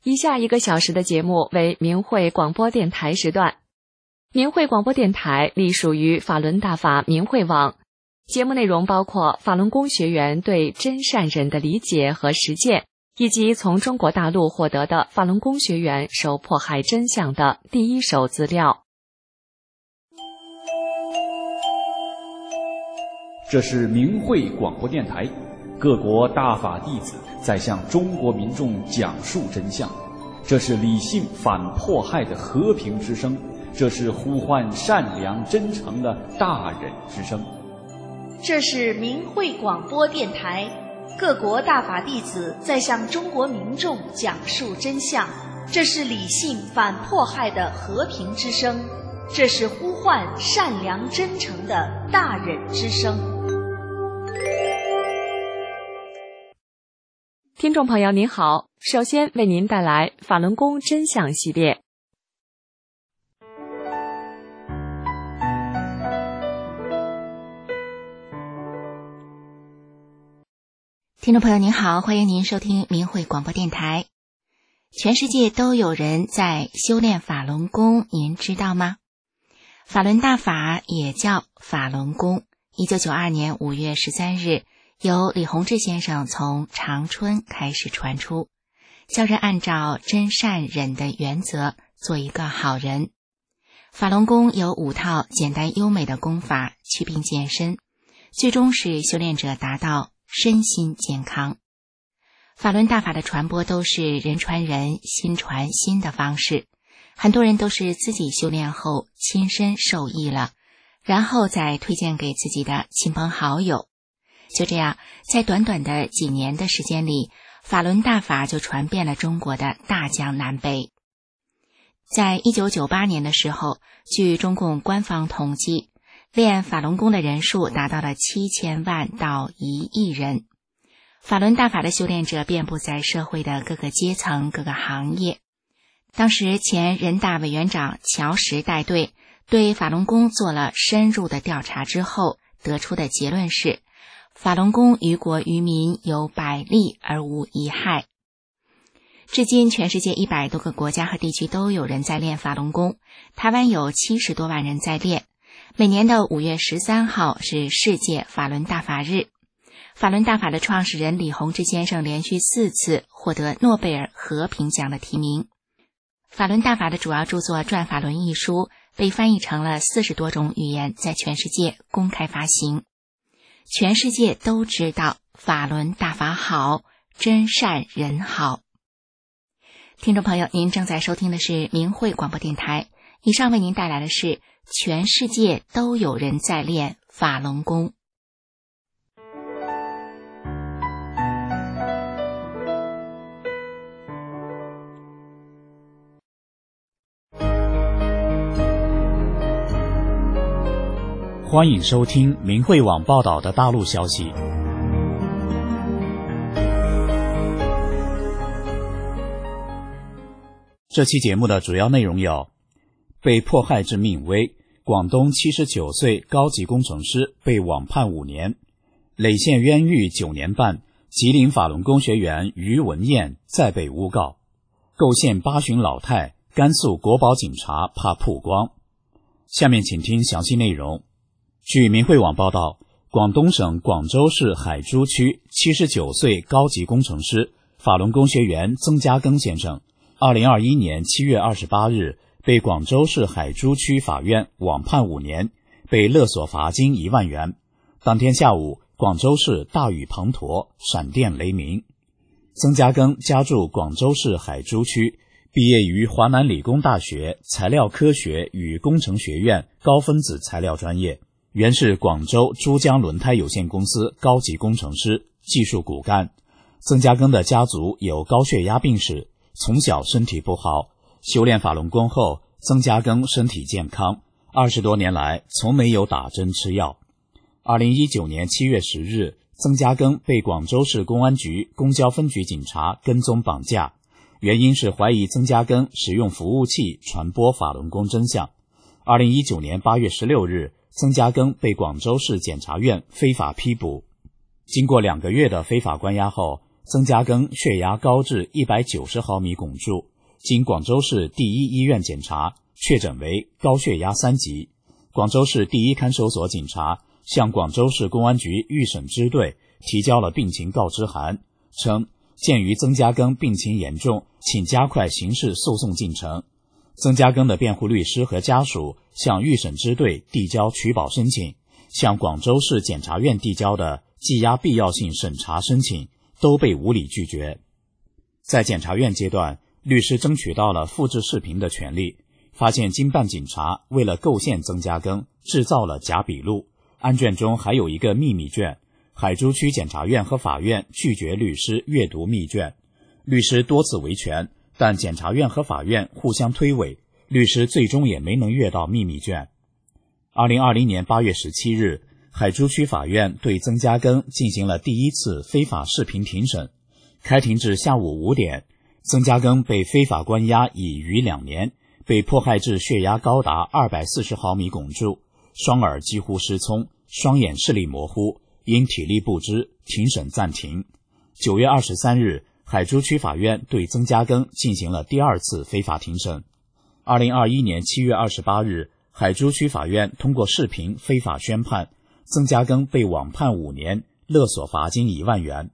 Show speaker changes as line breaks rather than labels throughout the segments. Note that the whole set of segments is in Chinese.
以下1个小时的节目为明慧广播电台时段。明慧广播电台隶属于法轮大法明慧网，节目内容包括法轮功学员对真善忍的理解和实践，以及从中国大陆获得的法轮功学员受迫害真相的第一手资料。
这是明慧广播电台，各国大法弟子在向中国民众讲述真相，这是理性反迫害的和平之声，这是呼唤善良真诚的大忍之声。
这是明慧广播电台，各国大法弟子在向中国民众讲述真相，这是理性反迫害的和平之声，这是呼唤善良真诚的大忍之声。
听众朋友您好，首先为您带来法轮功真相系列。
听众朋友您好，欢迎您收听明慧广播电台。全世界都有人在修炼法轮功，您知道吗？法轮大法也叫法轮功，1992年5月13日由李洪志先生从长春开始传出，教人按照真善忍的原则做一个好人。法轮功有5套简单优美的功法祛病健身，最终使修炼者达到身心健康。法轮大法的传播都是人传人心传心的方式，很多人都是自己修炼后亲身受益了，然后再推荐给自己的亲朋好友。就这样，在短短的几年的时间里，法轮大法就传遍了中国的大江南北。在1998年的时候，据中共官方统计，练法轮功的人数达到了7000万到1亿人。法轮大法的修炼者遍布在社会的各个阶层、各个行业。当时前人大委员长乔石带队对法轮功做了深入的调查之后，得出的结论是，法轮功于国于民有百利而无一害。至今全世界100多个国家和地区都有人在练法轮功，台湾有70多万人在练。每年的5月13号是世界法轮大法日。法轮大法的创始人李洪志先生连续4次获得诺贝尔和平奖的提名。法轮大法的主要著作《转法轮》一书被翻译成了40多种语言，在全世界公开发行。全世界都知道法轮大法好，真善人好。听众朋友，您正在收听的是明慧广播电台，以上为您带来的是全世界都有人在练法轮功。
欢迎收听明慧网报道的大陆消息。这期节目的主要内容有：被迫害致命危，广东79岁高级工程师被网判5年；累县冤狱9年半，吉林法轮功学员于文艳再被诬告；构陷8旬老太，甘肃国保警察怕曝光。下面请听详细内容。据明慧网报道，广东省广州市海珠区79岁高级工程师、法轮功学员曾家庚先生，2021年7月28日被广州市海珠区法院网判5年，被勒索罚金1万元。当天下午，广州市大雨滂沱，闪电雷鸣。曾家庚家住广州市海珠区，毕业于华南理工大学材料科学与工程学院高分子材料专业，原是广州珠江轮胎有限公司高级工程师，技术骨干。曾家庚的家族有高血压病史，从小身体不好，修炼法轮功后，曾家庚身体健康，20多年来从没有打针吃药。2019年7月10日，曾家庚被广州市公安局公交分局警察跟踪绑架，原因是怀疑曾家庚使用服务器传播法轮功真相。2019年8月16日，曾家庚被广州市检察院非法批捕。经过2个月的非法关押后， 曾家庚血压高至190毫米汞柱，经广州市第一医院检查，确诊为高血压3级。广州市第一看守所警察向广州市公安局预审支队提交了病情告知函，称鉴于曾家庚病情严重，请加快刑事诉讼进程。曾家庚的辩护律师和家属向预审支队递交取保申请，向广州市检察院递交的羁押必要性审查申请都被无理拒绝。在检察院阶段，律师争取到了复制视频的权利，发现经办警察为了构陷曾家庚制造了假笔录，案卷中还有一个秘密卷，海珠区检察院和法院拒绝律师阅读密卷，律师多次维权，但检察院和法院互相推诿，律师最终也没能阅到秘密卷。2020年8月17日，海珠区法院对曾家庚进行了第一次非法视频庭审，开庭至下午5点，曾家庚被非法关押已逾2年，被迫害至血压高达240毫米汞柱，双耳几乎失聪，双眼视力模糊，因体力不支，庭审暂停。9月23日，海珠区法院对曾家庚进行了第二次非法庭审。2021年7月28日，海珠区法院通过视频非法宣判，曾家庚被网判5年，勒索罚金1万元。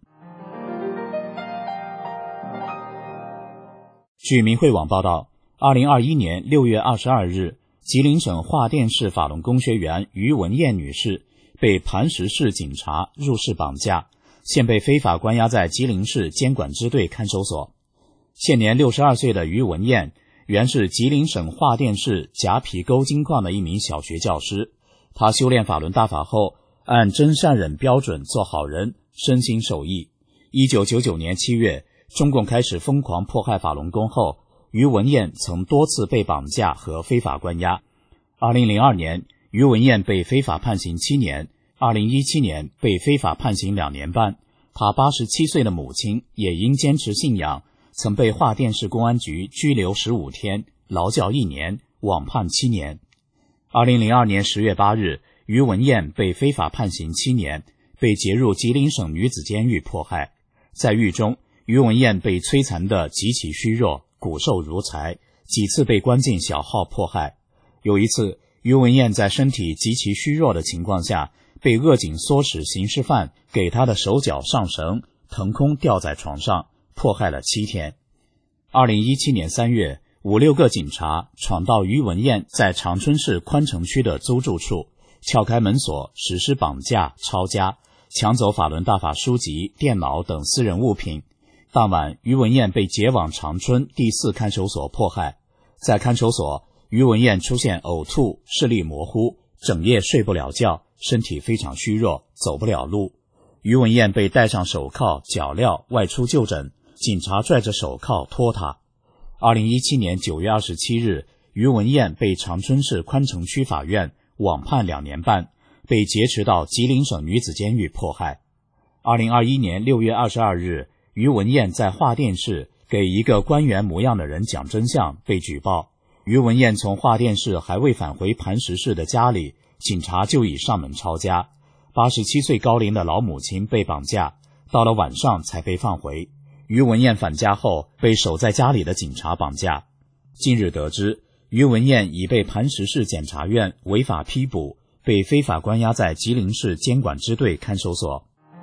据明慧网报道，2021年6月22日，吉林省桦甸市法轮功学员于文艳女士被磐石市警察入室绑架，现被非法关押在吉林市监管支队看守所。现年62岁的于文艳原是吉林省桦甸市夹皮沟金矿的一名小学教师，他修炼法轮大法后，按真善忍标准做好人，身心受益。1999年7月，中共开始疯狂迫害法轮功后，于文艳曾多次被绑架和非法关押。2002年，于文艳被非法判刑7年，2017年被非法判刑2年半。他87岁的母亲也因坚持信仰，曾被桦甸市公安局拘留15天，劳教1年，网判7年。2002年10月8日，于文艳被非法判刑7年，被劫入吉林省女子监狱迫害。在狱中，于文艳被摧残得极其虚弱，骨瘦如柴，几次被关进小号迫害。有一次，于文艳在身体极其虚弱的情况下，被恶警唆使刑事犯给他的手脚上绳，腾空吊在床上，迫害了7天。2017年3月，5、6个警察闯到于文艳在长春市宽城区的租住处，撬开门锁，实施绑架、抄家，抢走法轮大法书籍、电脑等私人物品。当晚，于文艳被解往长春第4看守所迫害。在看守所，于文艳出现呕吐、视力模糊，整夜睡不了觉，身体非常虚弱，走不了路。于文艳被戴上手铐、脚镣外出就诊，警察拽着手铐拖他。2017年9月27日，于文艳被长春市宽城区法院网判2年半，被劫持到吉林省女子监狱迫害。2021年6月22日，于文艳在桦甸市给一个官员模样的人讲真相，被举报。于文艳从桦甸市还未返回磐石市的家里，警察就已上门抄家。87岁高龄的老母亲被绑架，到了晚上才被放回。于文艳返家后，被守在家里的警察绑架。近日得知，于文艳已被磐石市检察院违法批捕，被非法关押在吉林市监管支队看守所。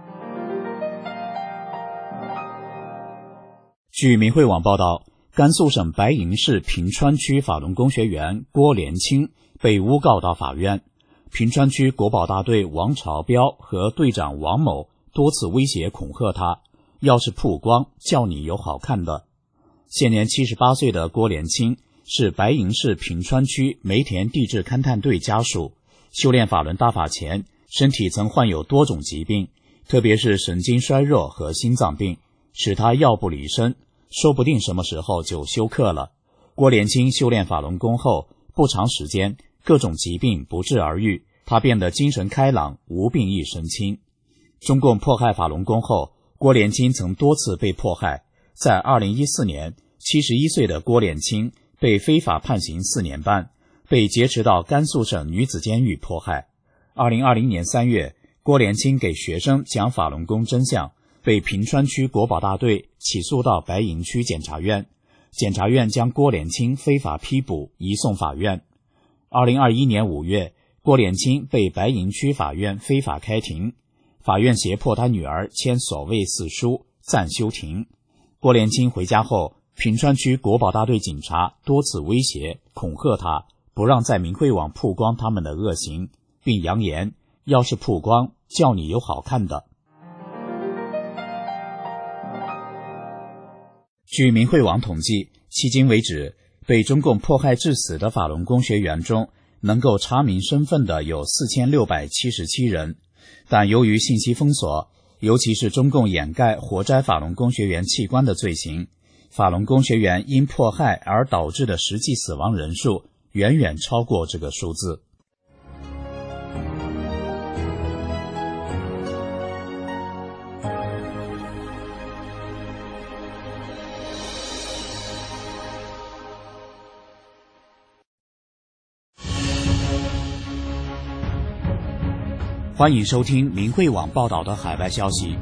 据明慧网报道，甘肃省白银市平川区法轮功学员郭连清被诬告到法院。平川区国保大队王朝彪和队长王某多次威胁恐吓他，要是曝光，叫你有好看的。现年78岁的郭连清是白银市平川区梅田地质勘探队家属，修炼法轮大法前，身体曾患有多种疾病，特别是神经衰弱和心脏病，使他药不离身，说不定什么时候就休克了。郭连清修炼法轮功后，不长时间，各种疾病不治而愈，他变得精神开朗，无病一身轻。中共迫害法轮功后，郭连清曾多次被迫害。在2014年，71岁的郭连清被非法判刑4年半，被劫持到甘肃省女子监狱迫害。2020年3月，郭连清给学生讲法轮功真相， 被平川区国保大队起诉到白银区检察院，检察院将郭连清非法批捕移送法院。2021年5月，郭连清被白银区法院非法开庭，法院胁迫他女儿签所谓四书暂休庭。郭连清回家后，平川区国保大队警察多次威胁恐吓他，不让在明慧网曝光他们的恶行，并扬言要是曝光，叫你有好看的。据明慧网统计，迄今为止，被中共迫害致死的法轮功学员中，能够查明身份的有4677人，但由于信息封锁，尤其是中共掩盖活摘法轮功学员器官的罪行，法轮功学员因迫害而导致的实际死亡人数远远超过这个数字。欢迎收听明慧网报道的海外消息。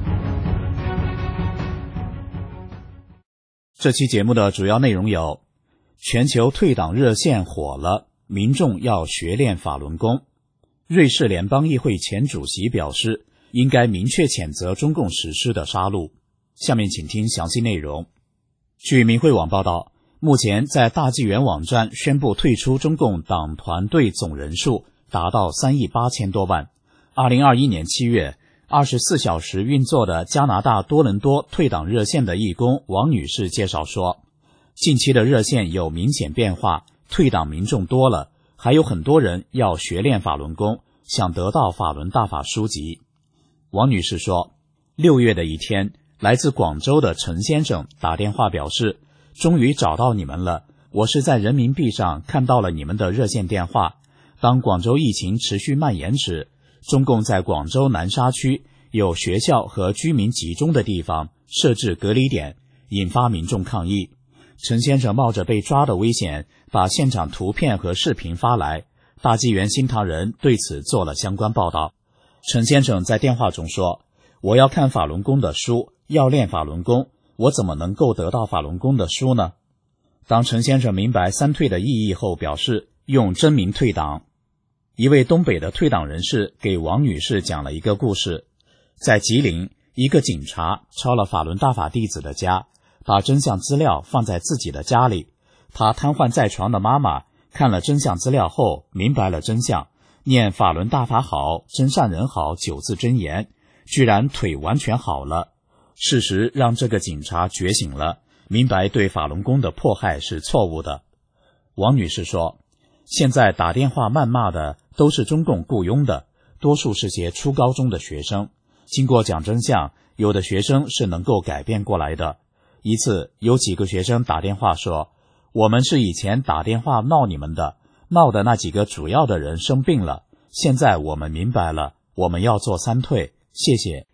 这期节目的主要内容有：全球退党热线火了，民众要学练法轮功；瑞士联邦议会前主席表示，应该明确谴责中共实施的杀戮。下面请听详细内容。据明慧网报道，目前在大纪元网站宣布退出中共党团队总人数达到3亿8千多万。2021年7月，24小时运作的加拿大多伦多退党热线的义工王女士介绍说，近期的热线有明显变化，退党民众多了，还有很多人要学练法轮功，想得到法轮大法书籍。王女士说，6月的一天，来自广州的陈先生打电话表示，终于找到你们了，我是在人民币上看到了你们的热线电话。当广州疫情持续蔓延时，中共在广州南沙区有学校和居民集中的地方设置隔离点，引发民众抗议。陈先生冒着被抓的危险，把现场图片和视频发来，大纪元新唐人对此做了相关报道。陈先生在电话中说，我要看法轮功的书，要练法轮功，我怎么能够得到法轮功的书呢？当陈先生明白三退的意义后，表示用真名退党。一位东北的退党人士给王女士讲了一个故事，在吉林，一个警察抄了法轮大法弟子的家，把真相资料放在自己的家里。他瘫痪在床的妈妈看了真相资料后明白了真相，念法轮大法好，真善人好9字真言，居然腿完全好了。事实让这个警察觉醒了，明白对法轮功的迫害是错误的。王女士说，现在打电话谩骂的都是中共雇佣的，多数是些初高中的学生。经过讲真相，有的学生是能够改变过来的。一次，有几个学生打电话说，我们是以前打电话闹你们的，闹的那几个主要的人生病了，现在我们明白了，我们要做三退，谢谢。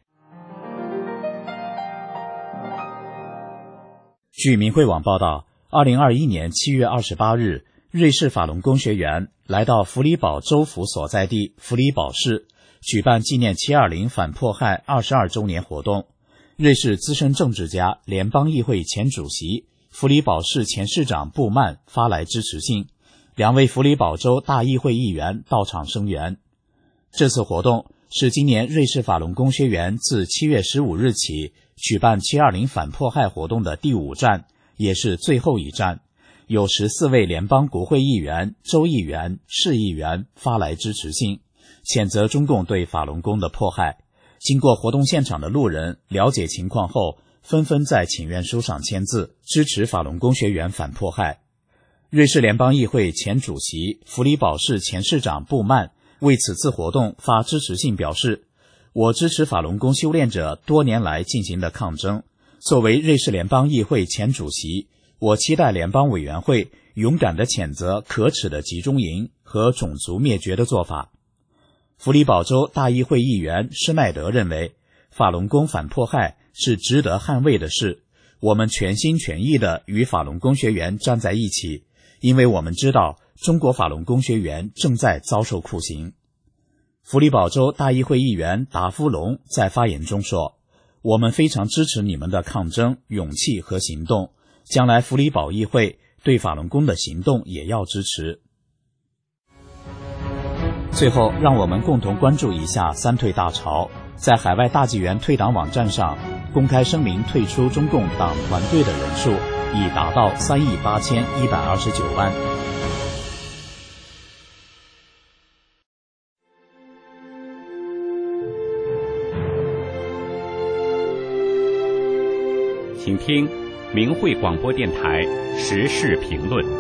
据明慧网报道，2021年7月28日，瑞士法轮功学员来到弗里堡州府所在地弗里堡市，举办纪念720反迫害22周年活动。瑞士资深政治家、联邦议会前主席、弗里堡市前市长布曼发来支持信，2位弗里堡州大议会议员到场声援。这次活动是今年瑞士法轮功学员自7月15日起举办720反迫害活动的第5站，也是最后一站。有14位联邦国会议员、州议员、市议员发来支持信，谴责中共对法轮功的迫害。经过活动现场的路人了解情况后，纷纷在请愿书上签字，支持法轮功学员反迫害。瑞士联邦议会前主席、弗里堡市前市长布曼为此次活动发支持信表示，我支持法轮功修炼者多年来进行的抗争。作为瑞士联邦议会前主席，我期待联邦委员会勇敢地谴责可耻的集中营和种族灭绝的做法。弗里堡州大议会议员施耐德认为，法轮功反迫害是值得捍卫的事，我们全心全意地与法轮功学员站在一起，因为我们知道中国法轮功学员正在遭受酷刑。弗里堡州大议会议员达夫龙在发言中说， 我们非常支持你们的抗争、勇气和行动，将来福里堡议会对法轮功的行动也要支持。最后，让我们共同关注一下三退大潮。在海外大纪元退党网站上公开声明退出中共党团队的人数已达到38129万。
请听明慧广播电台时事评论。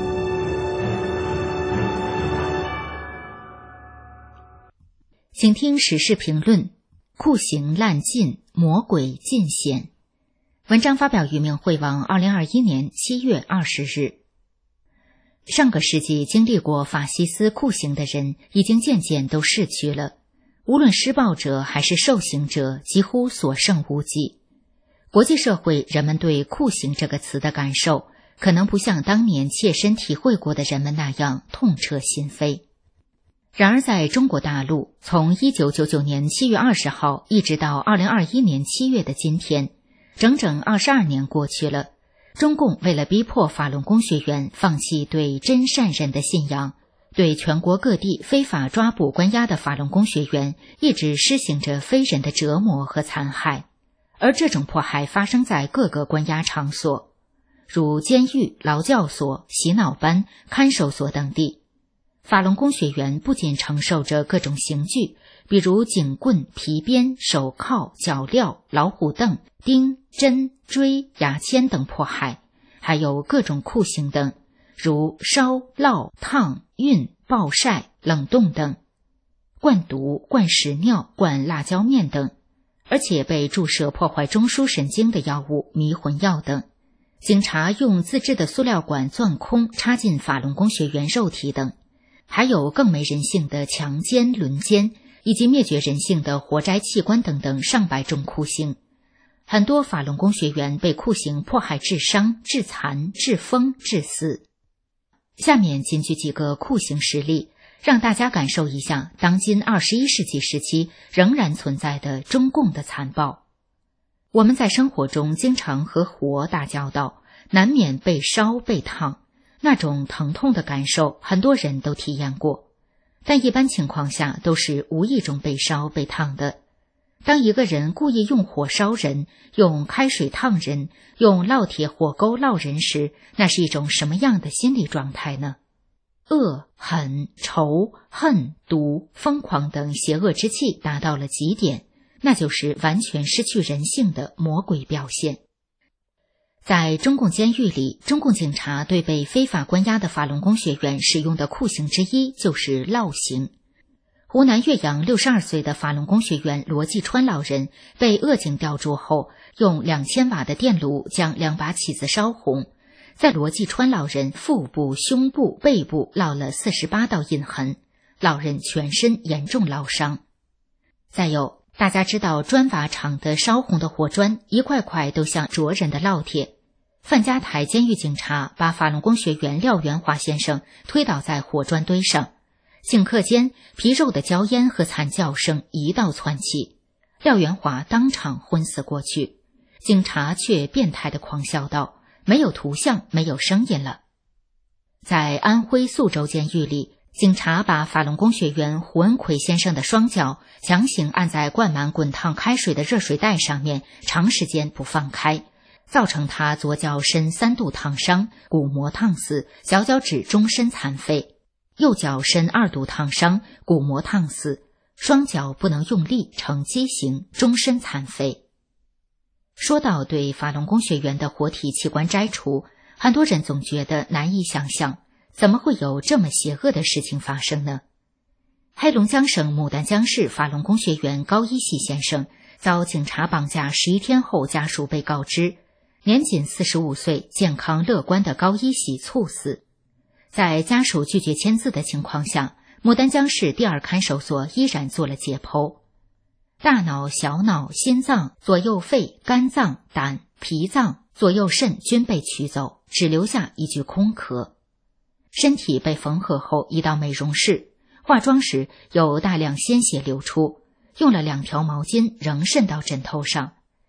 请听时事评论：酷刑滥禁，魔鬼尽显。文章发表于明慧网2021年7月20日。上个世纪经历过法西斯酷刑的人已经渐渐都逝去了，无论施暴者还是受刑者几乎所剩无几。国际社会人们对酷刑这个词的感受，可能不像当年切身体会过的人们那样痛彻心扉。然而在中国大陆，从1999年7月20号一直到2021年7月的今天，整整22年过去了，中共为了逼迫法轮功学员放弃对真善人的信仰，对全国各地非法抓捕关押的法轮功学员一直施行着非人的折磨和残害。而这种迫害发生在各个关押场所，如监狱、劳教所、洗脑班、看守所等地。法轮功学员不仅承受着各种刑具，比如警棍、皮鞭、手铐、脚镣、老虎凳、钉、针、锥、牙签等迫害，还有各种酷刑等，如烧、烙、烫、熨、暴晒、冷冻等，灌毒、灌屎尿、灌辣椒面等，而且被注射破坏中枢神经的药物迷魂药等。警察用自制的塑料管钻空插进法轮功学员肉体等，还有更没人性的强奸、轮奸，以及灭绝人性的活摘器官等等上百种酷刑。很多法轮功学员被酷刑迫害致伤、致残、致疯、致死。下面仅举几个酷刑实例，让大家感受一下当今21世纪时期仍然存在的中共的残暴。我们在生活中经常和火打交道，难免被烧被烫，那种疼痛的感受很多人都体验过，但一般情况下都是无意中被烧被烫的。当一个人故意用火烧人，用开水烫人，用烙铁火钩烙人时，那是一种什么样的心理状态呢？恶、狠、仇、恨、毒、疯狂等邪恶之气达到了极点，那就是完全失去人性的魔鬼表现。在中共监狱里，中共警察对被非法关押的法轮功学员使用的酷刑之一就是烙刑。湖南岳阳62岁的法轮功学员罗继川老人被恶警吊住后，用2000瓦的电炉将2把起子烧红，在罗继川老人腹部、胸部、背部烙了48道印痕，老人全身严重烙伤。再有，大家知道砖瓦厂的烧红的火砖一块块都像灼人的烙铁。范家台监狱警察把法轮功学员廖元华先生推倒在火砖堆上，顷刻间皮肉的焦烟和惨叫声一道窜起，廖元华当场昏死过去。警察却变态地狂笑道：没有图像，没有声音了。在安徽宿州监狱里，警察把法轮功学员胡恩奎先生的双脚强行按在灌满滚烫开水的热水袋上面，长时间不放开，造成他左脚深3度烫伤，骨膜烫死，小脚趾终身残废；右脚深2度烫伤，骨膜烫死，双脚不能用力，呈畸形，终身残废。说到对法轮功学员的活体器官摘除，很多人总觉得难以想象，怎么会有这么邪恶的事情发生呢？黑龙江省牡丹江市法轮功学员高一喜先生遭警察绑架11天后，家属被告知，年仅45岁、健康乐观的高一喜猝死。在家属拒绝签字的情况下，牡丹江市第2看守所依然做了解剖。大脑、小脑、心脏、左右肺、肝脏、胆、脾脏、左右肾均被取走，只留下一具空壳。身体被缝合后移到美容室，化妆时有大量鲜血流出，用了2条毛巾仍渗到枕头上，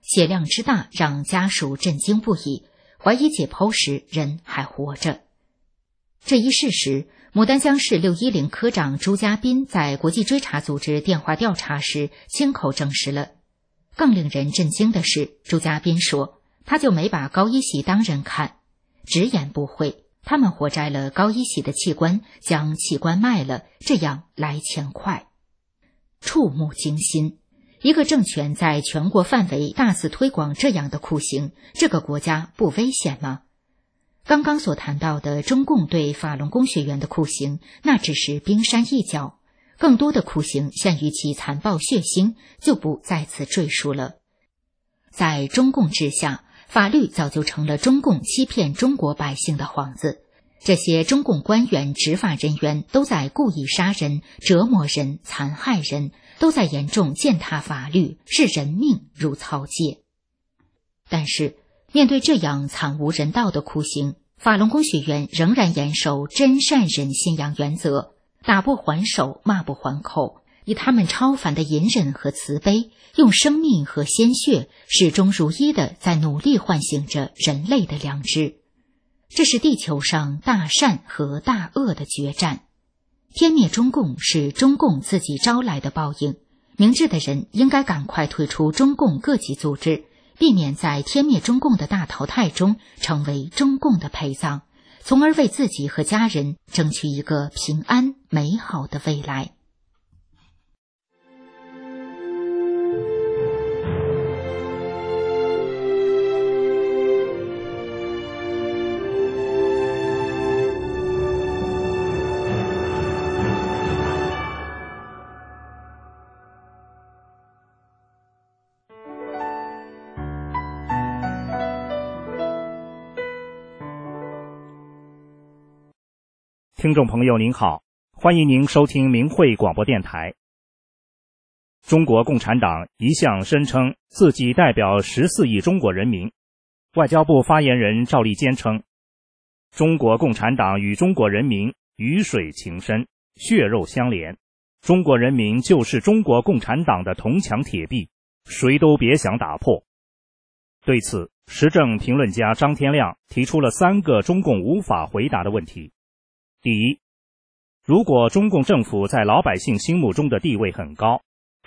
血量之大让家属震惊不已，怀疑解剖时人还活着。这一事实，牡丹江市610科长朱家斌在国际追查组织电话调查时亲口证实了。更令人震惊的是，朱家斌说，他就没把高一喜当人看，直言不讳，他们活摘了高一喜的器官，将器官卖了，这样来钱快。触目惊心，一个政权在全国范围大肆推广这样的酷刑，这个国家不危险吗？刚刚所谈到的中共对法轮功学员的酷刑，那只是冰山一角，更多的酷刑限于其残暴血腥，就不在此赘述了。在中共治下，法律早就成了中共欺骗中国百姓的幌子，这些中共官员、执法人员都在故意杀人、折磨人、残害人，都在严重践踏法律，视人命如草芥。但是面对这样惨无人道的酷刑，法轮功学员仍然严守真善忍信仰原则，打不还手，骂不还口，以他们超凡的隐忍和慈悲，用生命和鲜血始终如一地在努力唤醒着人类的良知。这是地球上大善和大恶的决战。天灭中共是中共自己招来的报应，明智的人应该赶快退出中共各级组织，避免在天灭中共的大淘汰中成为中共的陪葬，从而为自己和家人争取一个平安美好的未来。
听众朋友您好，欢迎您收听明慧广播电台。中国共产党一向声称自己代表14亿中国人民。外交部发言人赵立坚称，中国共产党与中国人民鱼水情深，血肉相连，中国人民就是中国共产党的铜墙铁壁，谁都别想打破。对此，时政评论家张天亮提出了3个中共无法回答的问题。第一，如果中共政府在老百姓心目中的地位很高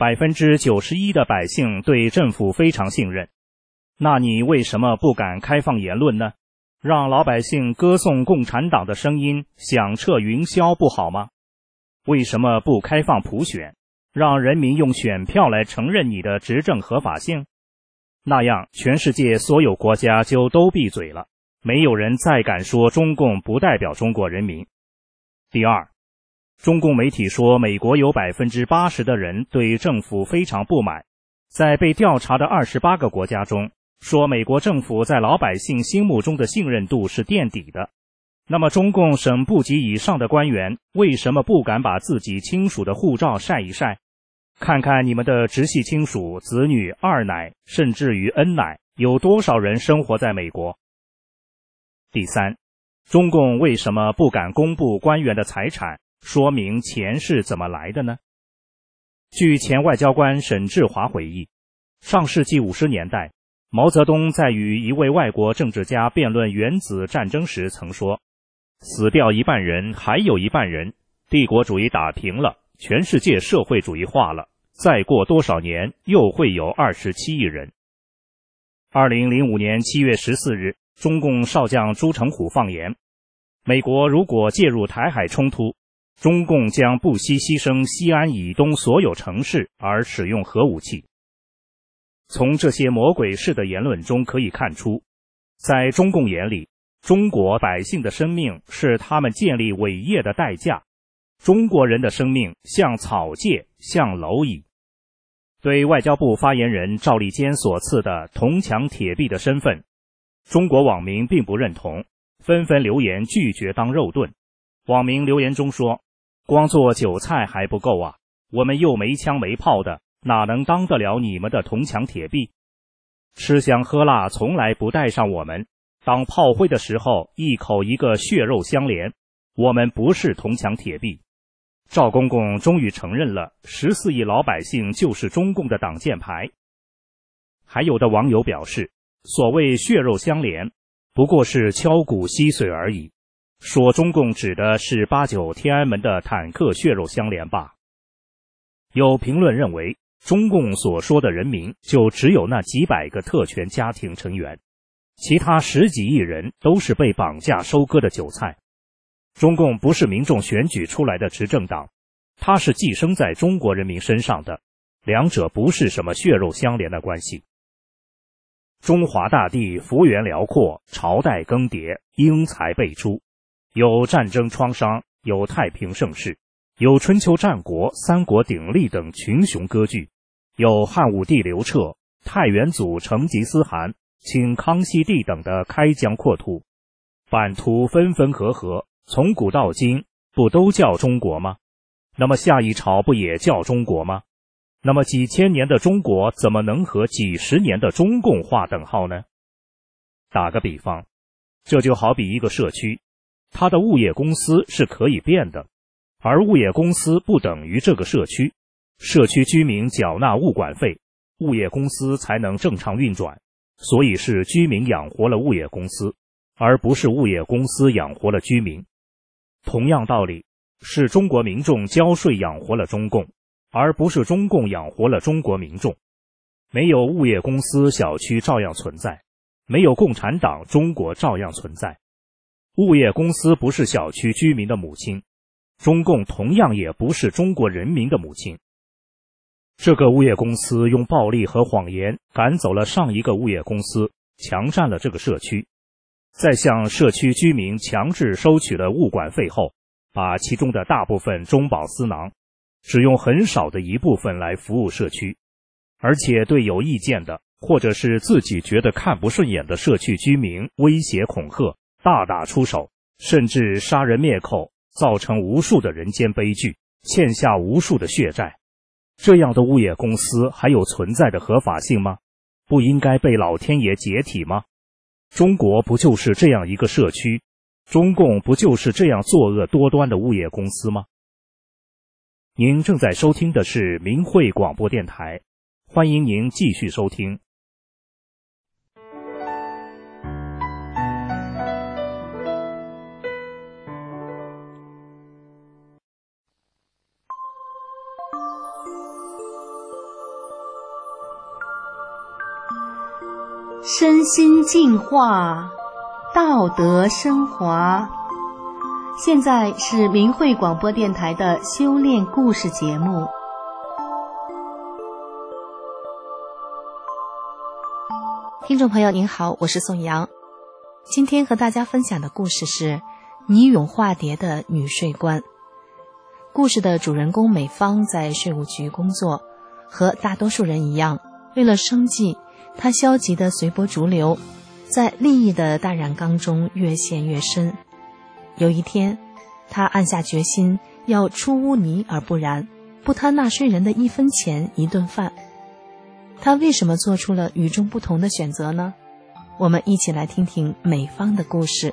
，91%的百姓对政府非常信任，那你为什么不敢开放言论呢？让老百姓歌颂共产党的声音响彻云霄不好吗？为什么不开放普选，让人民用选票来承认你的执政合法性？那样全世界所有国家就都闭嘴了，没有人再敢说中共不代表中国人民。第二，中共媒体说美国有80%的人对政府非常不满，在被调查的28个国家中，说美国政府在老百姓心目中的信任度是垫底的。那么中共省部级以上的官员为什么不敢把自己亲属的护照晒一晒？看看你们的直系亲属、子女、二奶，甚至于恩奶，有多少人生活在美国？第三，中共为什么不敢公布官员的财产，说明钱是怎么来的呢？据前外交官沈志华回忆，上世纪50年代，毛泽东在与一位外国政治家辩论原子战争时曾说，死掉一半人，还有一半人，帝国主义打平了，全世界社会主义化了，再过多少年又会有27亿人。2005年7月14日，中共少将朱成虎放言，美国如果介入台海冲突，中共将不惜牺牲西安以东所有城市而使用核武器。从这些魔鬼式的言论中可以看出，在中共眼里，中国百姓的生命是他们建立伟业的代价，中国人的生命像草芥，像蝼蚁。对外交部发言人赵立坚所赐的铜墙铁壁的身份，中国网民并不认同，纷纷留言拒绝当肉盾。网民留言中说，光做韭菜还不够啊，我们又没枪没炮的，哪能当得了你们的铜墙铁壁？吃香喝辣从来不带上我们，当炮灰的时候一口一个血肉相连，我们不是铜墙铁壁。赵公公终于承认了14亿老百姓就是中共的挡箭牌。 还有的网友表示，所谓血肉相连，不过是敲骨吸髓而已，说中共指的是89天安门的坦克血肉相连吧。有评论认为，中共所说的人民就只有那几百个特权家庭成员，其他10几亿人都是被绑架收割的韭菜。中共不是民众选举出来的执政党，它是寄生在中国人民身上的，两者不是什么血肉相连的关系。中华大地幅员辽阔，朝代更迭，英才辈出，有战争创伤，有太平盛世，有春秋战国、三国鼎立等群雄割据，有汉武帝刘彻、太元祖成吉思汗、清康熙帝等的开疆扩土，版图分分合合，从古到今不都叫中国吗？那么下一朝不也叫中国吗？那么几千年的中国怎么能和几十年的中共划等号呢？打个比方，这就好比一个社区，它的物业公司是可以变的，而物业公司不等于这个社区，社区居民缴纳物管费，物业公司才能正常运转，所以是居民养活了物业公司，而不是物业公司养活了居民。同样道理，是中国民众交税养活了中共，而不是中共养活了中国民众。没有物业公司，小区照样存在；没有共产党，中国照样存在。物业公司不是小区居民的母亲，中共同样也不是中国人民的母亲。这个物业公司用暴力和谎言赶走了上一个物业公司，强占了这个社区，在向社区居民强制收取了物管费后，把其中的大部分中饱私囊，只用很少的一部分来服务社区，而且对有意见的或者是自己觉得看不顺眼的社区居民威胁恐吓，大打出手，甚至杀人灭口，造成无数的人间悲剧，欠下无数的血债。这样的物业公司还有存在的合法性吗？不应该被老天爷解体吗？中国不就是这样一个社区？中共不就是这样作恶多端的物业公司吗？您正在收听的是明慧广播电台，欢迎您继续收听。
身心净化，道德升华。现在是明慧广播电台的修炼故事节目。
听众朋友您好，我是宋阳。今天和大家分享的故事是拟咏化蝶的女税官。故事的主人公美芳在税务局工作，和大多数人一样，为了生计，她消极地随波逐流，在利益的大染缸中越陷越深。有一天，她暗下决心要出污泥而不染，不贪纳税人的1分钱1顿饭。她为什么做出了与众不同的选择呢？我们一起来听听美芳的故事。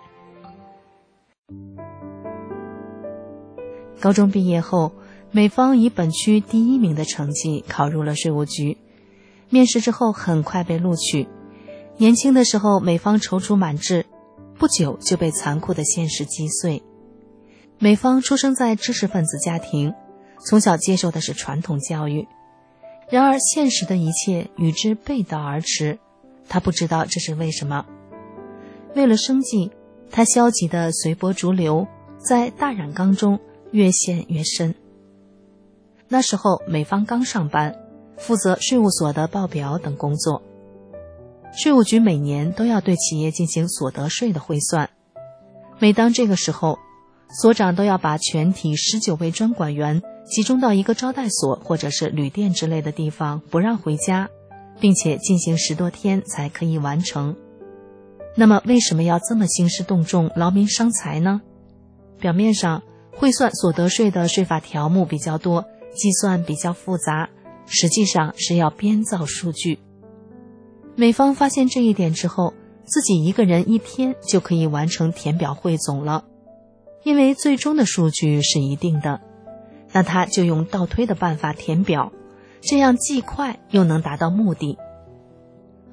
高中毕业后，美芳以本区第1名的成绩考入了税务局。面试之后很快被录取。年轻的时候，美芳踌躇满志，不久就被残酷的现实击碎。美芳出生在知识分子家庭，从小接受的是传统教育。然而现实的一切与之背道而驰，她不知道这是为什么。为了生计，她消极地随波逐流，在大染缸中越陷越深。那时候美芳刚上班，负责税务所的报表等工作。税务局每年都要对企业进行所得税的汇算，每当这个时候，所长都要把全体19位专管员集中到一个招待所或者是旅店之类的地方，不让回家，并且进行10多天才可以完成。那么为什么要这么兴师动众，劳民伤财呢？表面上汇算所得税的税法条目比较多，计算比较复杂，实际上是要编造数据。美芳发现这一点之后，自己一个人1天就可以完成填表汇总了，因为最终的数据是一定的。那他就用倒推的办法填表，这样既快又能达到目的。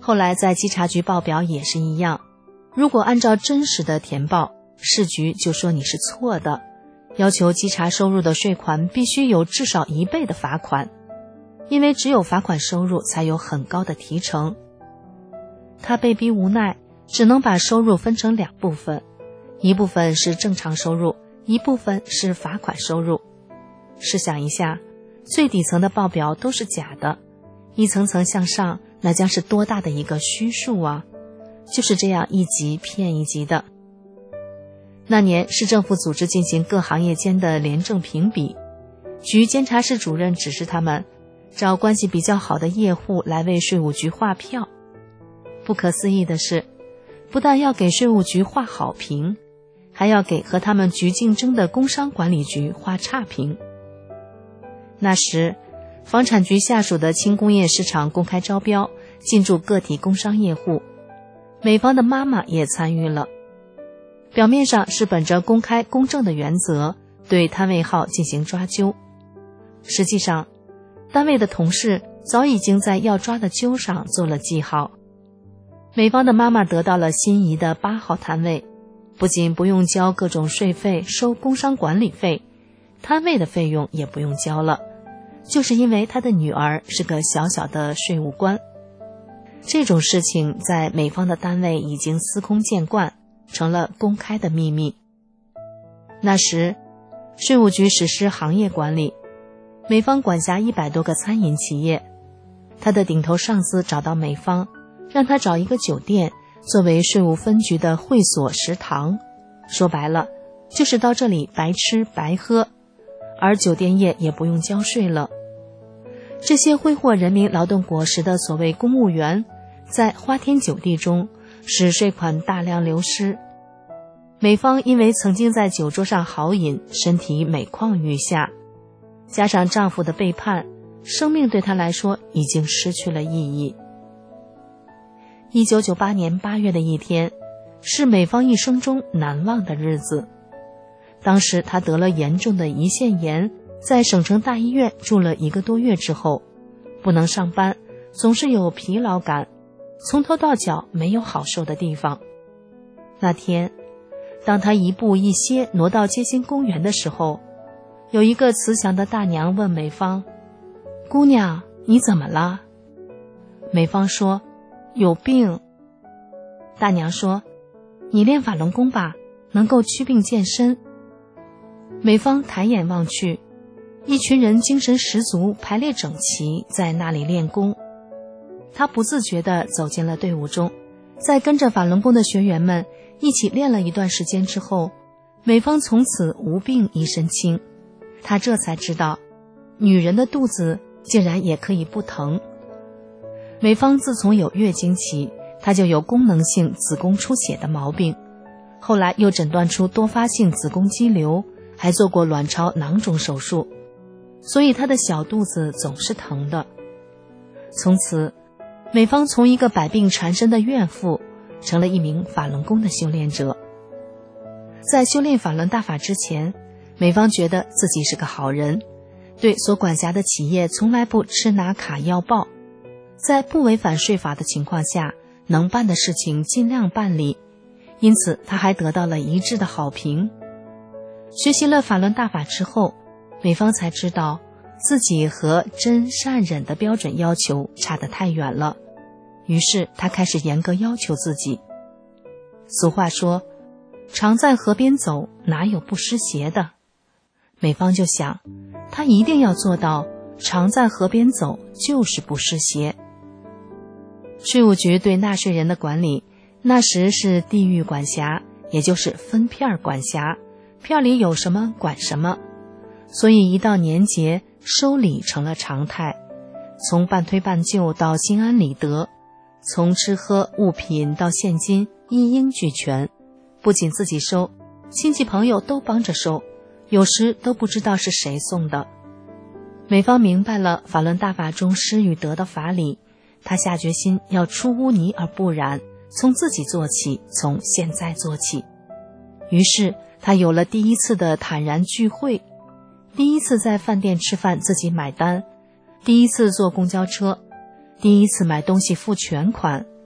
后来在稽查局报表也是一样，如果按照真实的填报，市局就说你是错的，要求稽查收入的税款必须有至少1倍的罚款，因为只有罚款收入才有很高的提成。他被逼无奈，只能把收入分成2部分，一部分是正常收入，一部分是罚款收入。试想一下，最底层的报表都是假的，一层层向上，那将是多大的一个虚数啊！就是这样一级骗一级的。那年市政府组织进行各行业间的廉政评比，局监察室主任指示他们找关系比较好的业户来为税务局划票。不可思议的是，不但要给税务局划好评，还要给和他们局竞争的工商管理局划差评。那时房产局下属的轻工业市场公开招标，进驻个体工商业户，美方的妈妈也参与了。表面上是本着公开公正的原则对摊位号进行抓阄，实际上单位的同事早已经在要抓的阄上做了记号。美方的妈妈得到了心仪的8号摊位，不仅不用交各种税费、收工商管理费，摊位的费用也不用交了，就是因为他的女儿是个小小的税务官。这种事情在美方的单位已经司空见惯，成了公开的秘密。那时税务局实施行业管理，美方管辖100多个餐饮企业，他的顶头上司找到美方，让他找一个酒店作为税务分局的会所食堂，说白了就是到这里白吃白喝，而酒店业也不用交税了。这些挥霍人民劳动果实的所谓公务员，在花天酒地中使税款大量流失。美方因为曾经在酒桌上豪饮，身体每况愈下，加上丈夫的背叛，生命对她来说已经失去了意义。1998年8月的一天，是美方一生中难忘的日子。当时她得了严重的胰腺炎，在省城大医院住了1个多月之后，不能上班，总是有疲劳感，从头到脚没有好受的地方。那天当她一步一歇挪到街心公园的时候，有一个慈祥的大娘问美方：姑娘，你怎么了？美方说：有病。大娘说：你练法轮功吧，能够祛病健身。美方抬眼望去，一群人精神十足，排列整齐，在那里练功。她不自觉地走进了队伍中，在跟着法轮功的学员们一起练了一段时间之后，美方从此无病一身轻。她这才知道，女人的肚子竟然也可以不疼。美方自从有月经起，她就有功能性子宫出血的毛病，后来又诊断出多发性子宫肌瘤，还做过卵巢囊肿手术，所以她的小肚子总是疼的。从此，美方从一个百病缠身的怨妇，成了一名法轮功的修炼者。在修炼法轮大法之前，美方觉得自己是个好人，对所管辖的企业从来不吃拿卡要报，在不违反税法的情况下，能办的事情尽量办理，因此他还得到了一致的好评。学习了法轮大法之后，美方才知道自己和真善忍的标准要求差得太远了，于是他开始严格要求自己。俗话说，常在河边走，哪有不湿鞋的？美方就想，他一定要做到常在河边走，就是不湿鞋。税务局对纳税人的管理，那时是地域管辖，也就是分片管辖，片里有什么管什么，所以一到年节，收礼成了常态，从半推半就到心安理得，从吃喝物品到现金，一应俱全。不仅自己收，亲戚朋友都帮着收，有时都不知道是谁送的。美方明白了法轮大法中施与得的法理，他下决心要出污泥而不染，从自己做起，从现在做起。于是他有了第一次的坦然聚会，第一次在饭店吃饭自己买单，第一次坐公交车，第一次买东西付全款，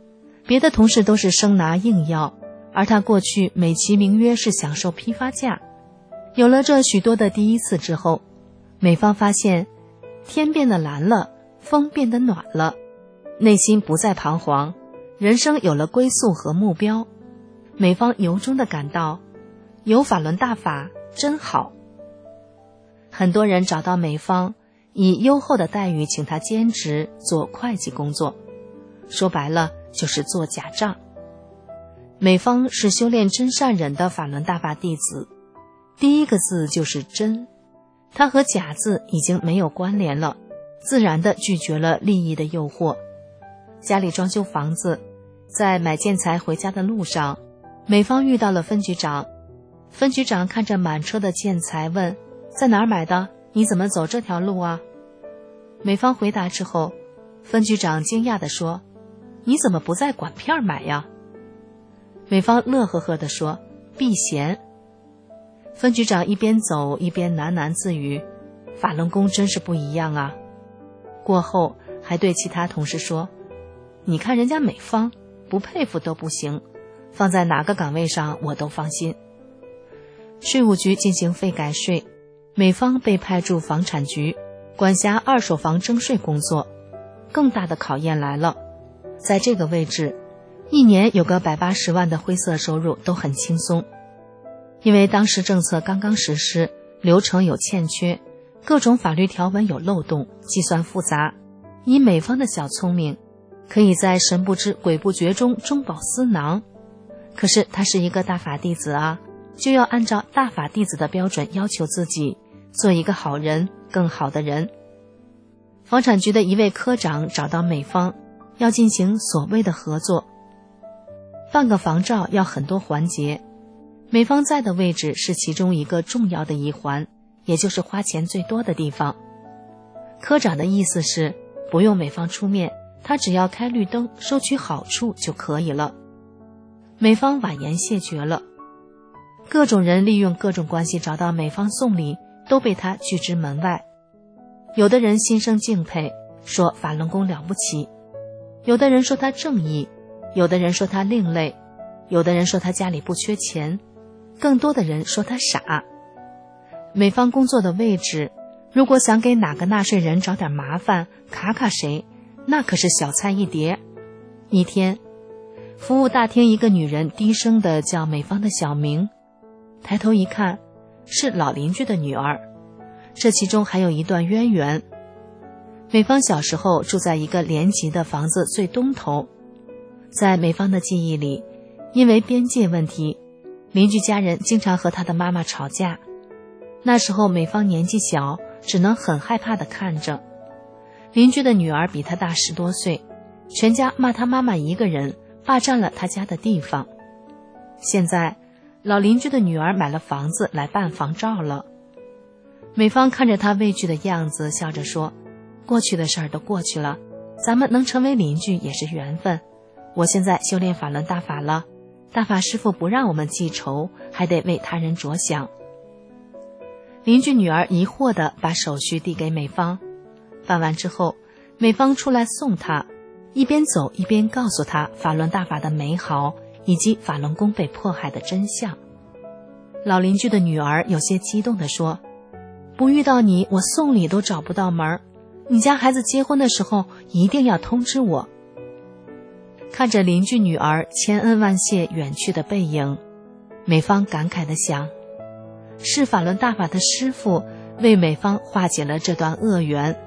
别的同事都是生拿硬要，而他过去美其名曰是享受批发价。有了这许多的第一次之后，美芳发现天变得蓝了，风变得暖了，内心不再彷徨，人生有了归宿和目标。美芳由衷地感到，有法轮大法真好。很多人找到美芳，以优厚的待遇请她兼职做会计工作，说白了就是做假账。美芳是修炼真善忍的法轮大法弟子，第一个字就是真，她和假字已经没有关联了，自然地拒绝了利益的诱惑。家里装修房子，在买建材回家的路上，美芳遇到了分局长。分局长看着满车的建材问，在哪儿买的？你怎么走这条路啊？美芳回答之后，分局长惊讶地说，你怎么不在管片买呀？美芳乐呵呵地说，避嫌。分局长一边走一边喃喃自语，法轮功真是不一样啊。过后还对其他同事说，你看人家美芳，不佩服都不行，放在哪个岗位上我都放心。税务局进行废改税，美芳被派驻房产局，管辖二手房征税工作。更大的考验来了，在这个位置，一年有个180万的灰色收入都很轻松。因为当时政策刚刚实施，流程有欠缺，各种法律条文有漏洞，计算复杂。以美芳的小聪明，可以在神不知鬼不觉中中饱私囊。可是他是一个大法弟子啊，就要按照大法弟子的标准要求自己，做一个好人，更好的人。房产局的一位科长找到美芳，要进行所谓的合作。办个房照要很多环节，美芳在的位置是其中一个重要的一环，也就是花钱最多的地方。科长的意思是，不用美芳出面，他只要开绿灯，收取好处就可以了。美芳婉言谢绝了。各种人利用各种关系找到美芳送礼，都被他拒之门外。有的人心生敬佩，说法轮功了不起；有的人说他正义；有的人说他另类；有的人说他家里不缺钱；更多的人说他傻。美芳工作的位置，如果想给哪个纳税人找点麻烦，卡卡谁，那可是小菜一碟。一天，服务大厅一个女人低声地叫美芳的小名，抬头一看，是老邻居的女儿，这其中还有一段渊源。美芳小时候住在一个连级的房子最东头，在美芳的记忆里，因为边界问题，邻居家人经常和她的妈妈吵架。那时候美芳年纪小，只能很害怕地看着。邻居的女儿比她大10多岁，全家骂她妈妈一个人，霸占了她家的地方。现在老邻居的女儿买了房子来办房照了。美芳看着她畏惧的样子，笑着说，过去的事儿都过去了，咱们能成为邻居也是缘分。我现在修炼法轮大法了，大法师父不让我们记仇，还得为他人着想。邻居女儿疑惑地把手续递给美芳，办完之后，美芳出来送她，一边走一边告诉她法轮大法的美好，以及法轮功被迫害的真相。老邻居的女儿有些激动地说，不遇到你，我送礼都找不到门，你家孩子结婚的时候一定要通知我。看着邻居女儿千恩万谢远去的背影，美芳感慨地想，是法轮大法的师父为美芳化解了这段恶缘。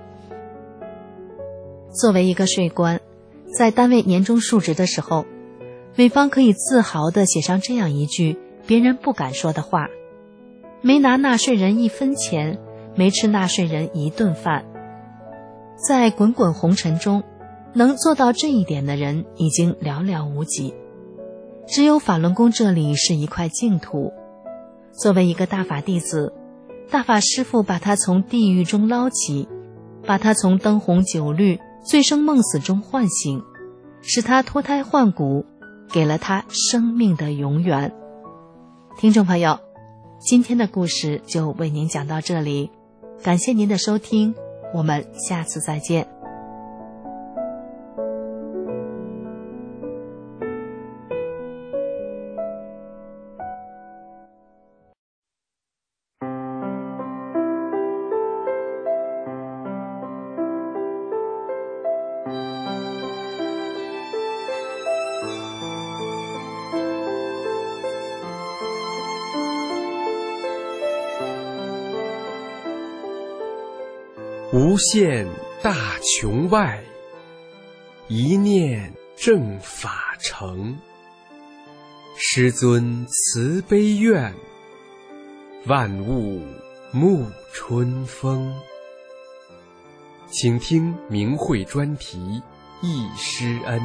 作为一个税官，在单位年终述职的时候，美芳可以自豪地写上这样一句别人不敢说的话，没拿纳税人1分钱，没吃纳税人1顿饭。在滚滚红尘中，能做到这一点的人已经寥寥无几，只有法轮功这里是一块净土。作为一个大法弟子，大法师父把他从地狱中捞起，把他从灯红酒绿、醉生梦死中唤醒，使他脱胎换骨，给了他生命的永远。听众朋友，今天的故事就为您讲到这里，感谢您的收听，我们下次再见。
无限大穹外，一念正法成。师尊慈悲愿，万物沐春风。请听明慧专题忆师恩。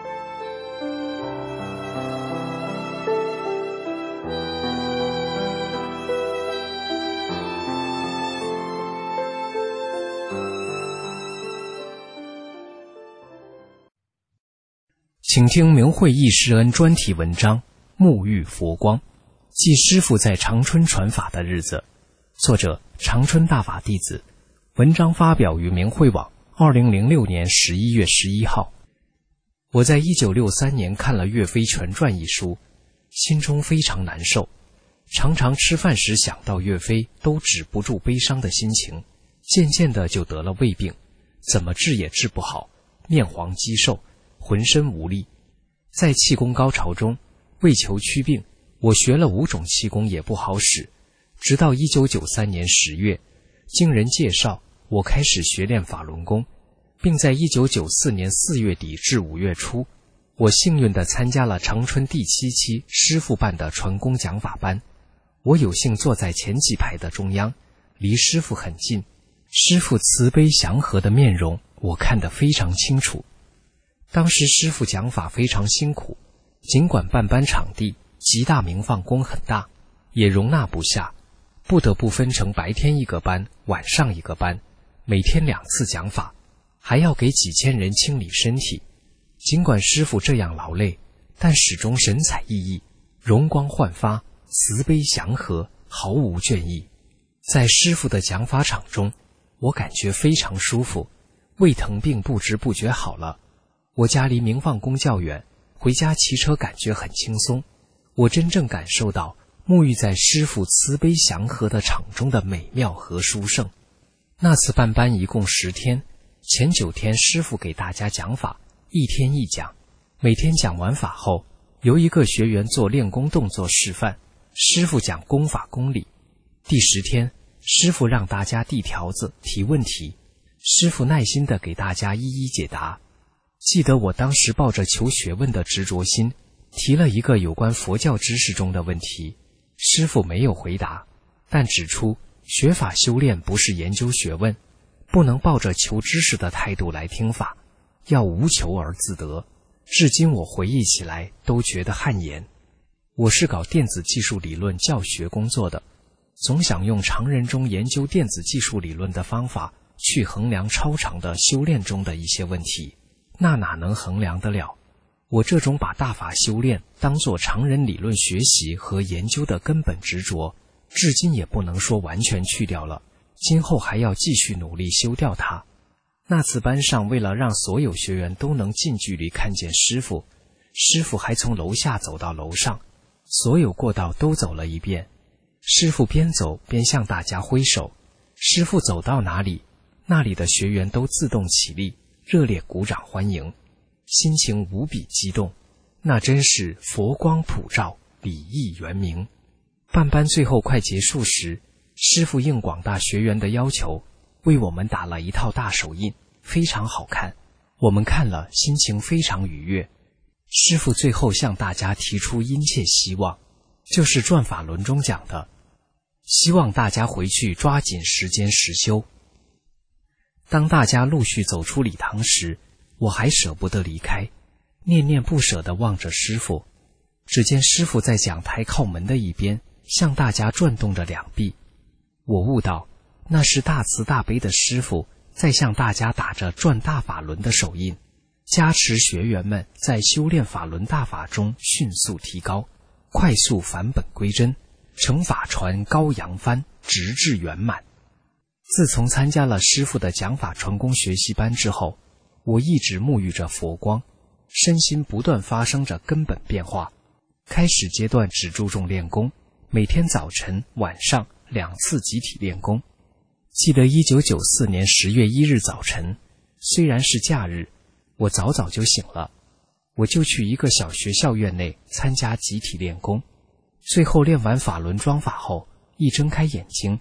请听明慧忆师恩专题文章《沐浴佛光》，记师父在长春传法的日子。作者长春大法弟子。文章发表于明慧网2006年11月11号。我在1963年看了《岳飞全传》一书，心中非常难受，常常吃饭时想到岳飞都止不住悲伤的心情，渐渐的就得了胃病，怎么治也治不好，面黄肌瘦，浑身无力。在气功高潮中，为求祛病，我学了5种气功也不好使，直到1993年10月，经人介绍，我开始学练法轮功，并在1994年4月底至5月初，我幸运地参加了长春第7期师父办的传功讲法班。我有幸坐在前几排的中央，离师父很近，师父慈悲祥和的面容我看得非常清楚。当时师父讲法非常辛苦，尽管办班场地极大明放宫很大，也容纳不下，不得不分成白天一个班，晚上一个班，每天2次讲法，还要给几千人清理身体。尽管师父这样劳累，但始终神采奕奕，容光焕发，慈悲祥和，毫无倦意。在师父的讲法场中，我感觉非常舒服，胃疼病不知不觉好了。我家离明放宫较远，回家骑车感觉很轻松。我真正感受到沐浴在师父慈悲祥和的场中的美妙和殊胜。那次办班一共10天，前9天师父给大家讲法，1天1讲，每天讲完法后，由一个学员做练功动作示范，师父讲功法功理。第10天，师父让大家递条子提问题，师父耐心地给大家一一解答。记得我当时抱着求学问的执着心，提了一个有关佛教知识中的问题，师父没有回答，但指出学法修炼不是研究学问，不能抱着求知识的态度来听法，要无求而自得。至今我回忆起来都觉得汗颜。我是搞电子技术理论教学工作的，总想用常人中研究电子技术理论的方法去衡量超常的修炼中的一些问题，那哪能衡量得了？我这种把大法修炼当作常人理论学习和研究的根本执着，至今也不能说完全去掉了，今后还要继续努力修掉它。那次班上，为了让所有学员都能近距离看见师父，师父还从楼下走到楼上，所有过道都走了一遍。师父边走边向大家挥手，师父走到哪里，那里的学员都自动起立，热烈鼓掌欢迎，心情无比激动。那真是佛光普照，礼义圆明。办班最后快结束时，师父应广大学员的要求，为我们打了一套大手印，非常好看，我们看了心情非常愉悦。师父最后向大家提出殷切希望，就是转法轮中讲的，希望大家回去抓紧时间实修。当大家陆续走出礼堂时，我还舍不得离开，念念不舍地望着师父。只见师父在讲台靠门的一边向大家转动着2臂，我悟到那是大慈大悲的师父在向大家打着转大法轮的手印，加持学员们在修炼法轮大法中迅速提高，快速返本归真，乘法船高扬帆，直至圆满。自从参加了师父的讲法传功学习班之后，我一直沐浴着佛光，身心不断发生着根本变化。开始阶段只注重练功，每天早晨晚上2次集体练功。记得1994年10月1日早晨，虽然是假日，我早早就醒了，我就去一个小学校院内参加集体练功。最后练完法轮桩法后，一睁开眼睛，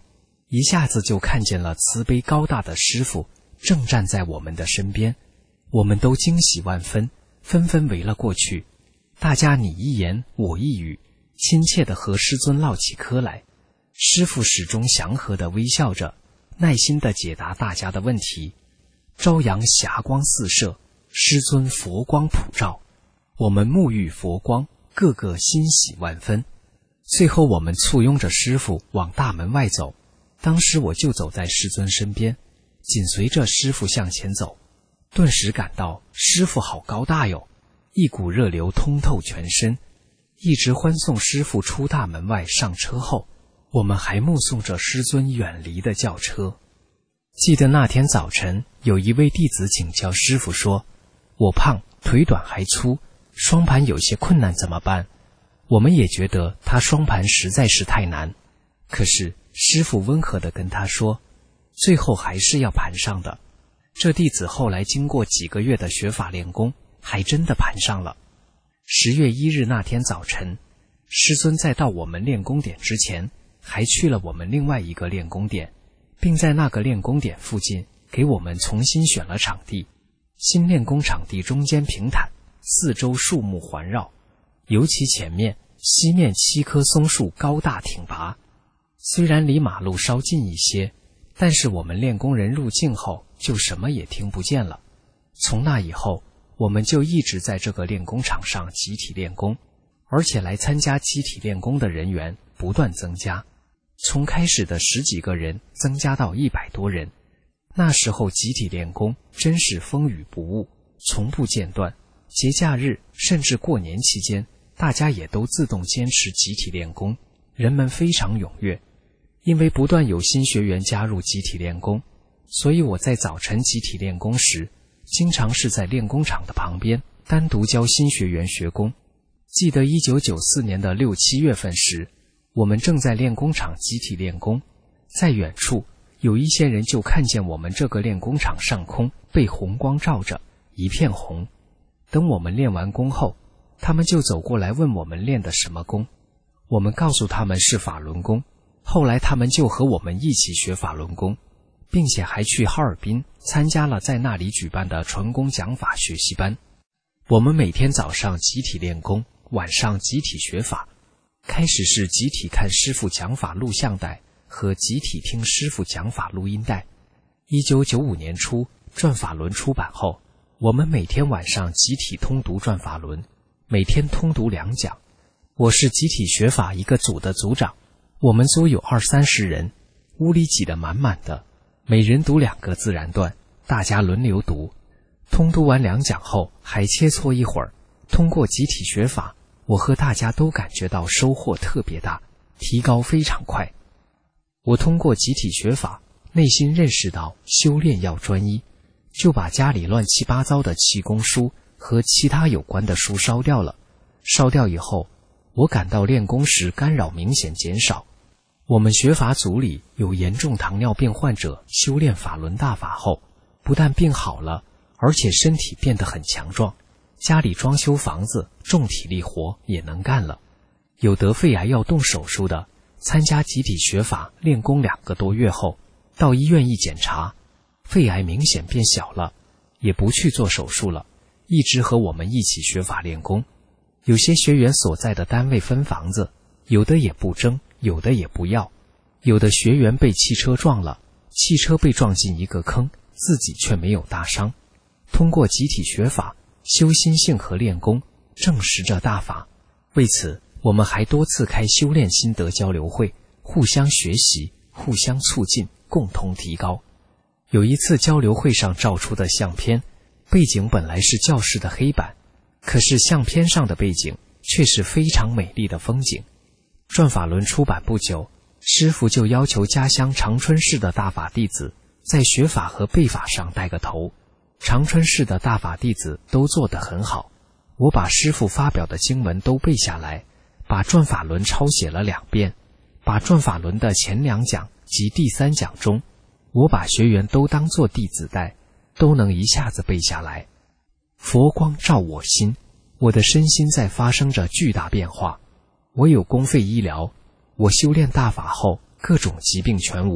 一下子就看见了慈悲高大的师父正站在我们的身边，我们都惊喜万分，纷纷围了过去。大家你一言我一语，亲切地和师尊唠起嗑来。师父始终祥和地微笑着，耐心地解答大家的问题。朝阳霞光四射，师尊佛光普照，我们沐浴佛光，个个欣喜万分。最后我们簇拥着师父往大门外走，当时我就走在师尊身边，紧随着师父向前走，顿时感到师父好高大哟，一股热流通透全身。一直欢送师父出大门外上车后，我们还目送着师尊远离的轿车。记得那天早晨，有一位弟子请教师父说，我胖，腿短还粗，双盘有些困难怎么办？我们也觉得他双盘实在是太难，可是师父温和地跟他说，最后还是要盘上的。这弟子后来经过几个月的学法练功，还真的盘上了。10月1日那天早晨，师尊在到我们练功点之前，还去了我们另外一个练功点，并在那个练功点附近给我们重新选了场地。新练功场地中间平坦，四周树木环绕，尤其前面西面7棵松树高大挺拔。虽然离马路稍近一些，但是我们练功人入境后就什么也听不见了。从那以后，我们就一直在这个练功场上集体练功，而且来参加集体练功的人员不断增加，从开始的10几个人增加到100多人。那时候集体练功真是风雨不误，从不间断，节假日甚至过年期间，大家也都自动坚持集体练功，人们非常踊跃。因为不断有新学员加入集体练功，所以我在早晨集体练功时，经常是在练功场的旁边单独教新学员学功。记得1994年的6、7月份时，我们正在练功场集体练功，在远处有一些人就看见我们这个练功场上空被红光照着，一片红。等我们练完功后，他们就走过来问我们练的什么功，我们告诉他们是法轮功。后来他们就和我们一起学法轮功，并且还去哈尔滨参加了在那里举办的传功讲法学习班。我们每天早上集体练功，晚上集体学法。开始是集体看师父讲法录像带和集体听师父讲法录音带。1995年初，转法轮出版后，我们每天晚上集体通读转法轮，每天通读2讲。我是集体学法一个组的组长，我们组有20-30人，屋里挤得满满的，每人读2个自然段，大家轮流读。通读完2讲后，还切磋一会儿。通过集体学法，我和大家都感觉到收获特别大，提高非常快。我通过集体学法，内心认识到修炼要专一，就把家里乱七八糟的气功书和其他有关的书烧掉了。烧掉以后，我感到练功时干扰明显减少。我们学法组里有严重糖尿病患者修炼法轮大法后，不但病好了，而且身体变得很强壮，家里装修房子重体力活也能干了。有得肺癌要动手术的，参加集体学法练功2个多月后，到医院一检查，肺癌明显变小了，也不去做手术了，一直和我们一起学法练功。有些学员所在的单位分房子，有的也不争，有的也不要。有的学员被汽车撞了，汽车被撞进一个坑，自己却没有大伤。通过集体学法，修心性和练功，证实着大法。为此，我们还多次开修炼心得交流会，互相学习，互相促进，共同提高。有一次交流会上照出的相片，背景本来是教室的黑板，可是相片上的背景却是非常美丽的风景。转法轮出版不久，师父就要求家乡长春市的大法弟子在学法和背法上带个头。长春市的大法弟子都做得很好，我把师父发表的经文都背下来，把转法轮抄写了2遍，把转法轮的前2讲及第3讲中，我把学员都当作弟子带，都能一下子背下来。佛光照我心，我的身心在发生着巨大变化。我有公费医疗，我修炼大法后各种疾病全无，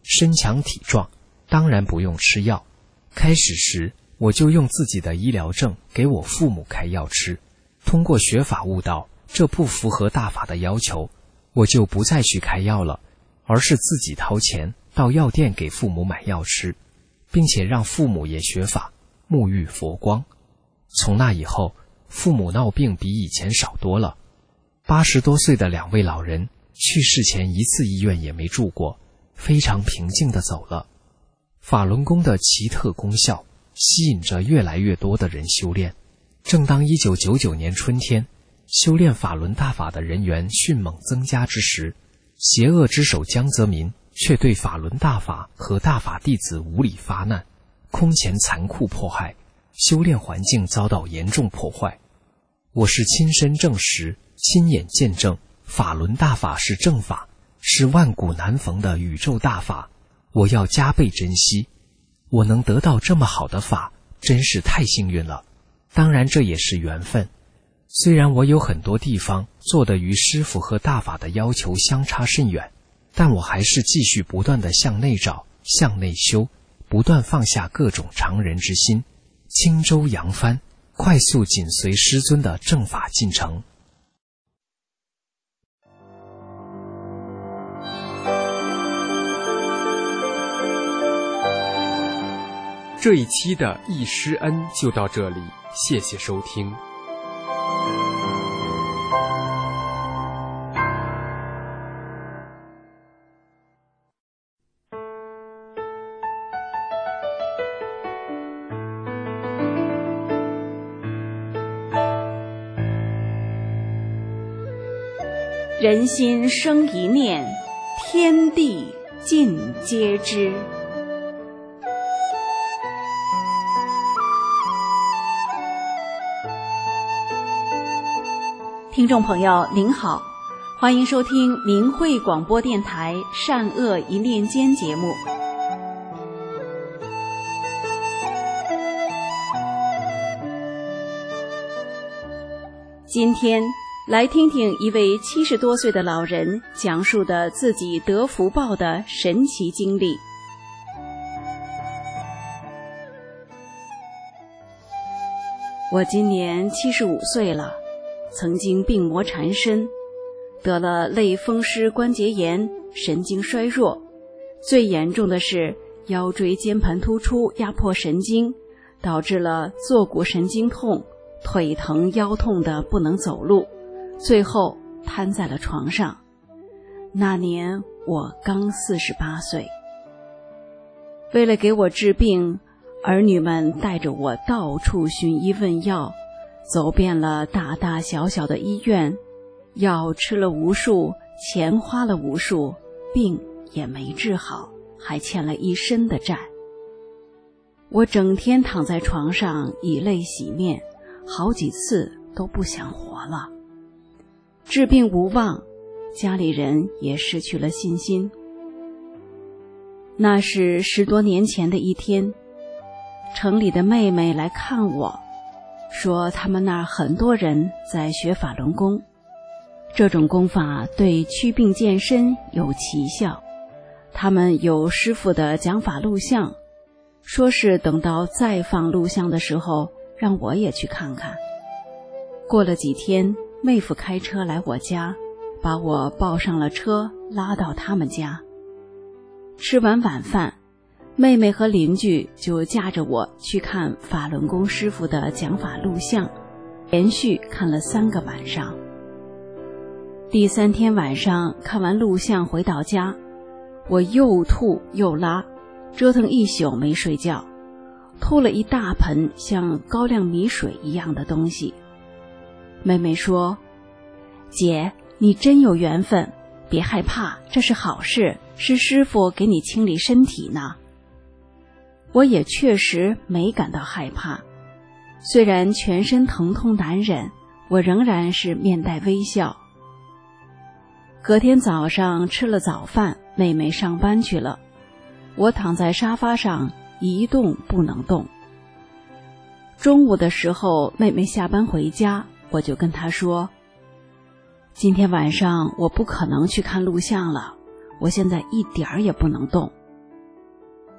身强体壮，当然不用吃药。开始时我就用自己的医疗证给我父母开药吃，通过学法悟道，这不符合大法的要求，我就不再去开药了，而是自己掏钱到药店给父母买药吃，并且让父母也学法，沐浴佛光。从那以后，父母闹病比以前少多了。80多岁的2位老人去世前1次医院也没住过，非常平静地走了。法轮功的奇特功效吸引着越来越多的人修炼。正当1999年春天，修炼法轮大法的人员迅猛增加之时，邪恶之首江泽民却对法轮大法和大法弟子无理发难，空前残酷迫害，修炼环境遭到严重破坏。我是亲身证实，亲眼见证，法轮大法是正法，是万古难逢的宇宙大法，我要加倍珍惜。我能得到这么好的法，真是太幸运了。当然这也是缘分。虽然我有很多地方做得与师父和大法的要求相差甚远，但我还是继续不断地向内找，向内修，不断放下各种常人之心，轻舟扬帆，快速紧随师尊的正法进程。
这一期的易师恩就到这里，谢谢收听。
人心生一念，天地尽皆知。听众朋友您好，欢迎收听明慧广播电台善恶一念间节目。今天来听听一位70多岁的老人讲述的自己得福报的神奇经历。我今年75岁了，曾经病魔缠身，得了类风湿关节炎、神经衰弱，最严重的是腰椎间盘突出压迫神经，导致了坐骨神经痛、腿疼腰痛的不能走路，最后瘫在了床上。那年我刚48岁。为了给我治病，儿女们带着我到处寻医问药，走遍了大大小小的医院，药吃了无数，钱花了无数，病也没治好，还欠了一身的债。我整天躺在床上以泪洗面，好几次都不想活了。治病无望，家里人也失去了信心。那是10多年前的一天，城里的妹妹来看我，说他们那儿很多人在学法轮功，这种功法对祛病健身有奇效。他们有师父的讲法录像，说是等到再放录像的时候让我也去看看。过了几天，妹夫开车来我家，把我抱上了车，拉到他们家。吃完晚饭，妹妹和邻居就架着我去看法轮功师傅的讲法录像，连续看了3个晚上。第3天晚上看完录像回到家，我又吐又拉，折腾一宿没睡觉，吐了一大盆像高粱米水一样的东西。妹妹说：“姐，你真有缘分，别害怕，这是好事，是师父给你清理身体呢。”我也确实没感到害怕，虽然全身疼痛难忍，我仍然是面带微笑。隔天早上吃了早饭，妹妹上班去了，我躺在沙发上一动不能动。中午的时候，妹妹下班回家，我就跟她说：“今天晚上我不可能去看录像了，我现在一点儿也不能动，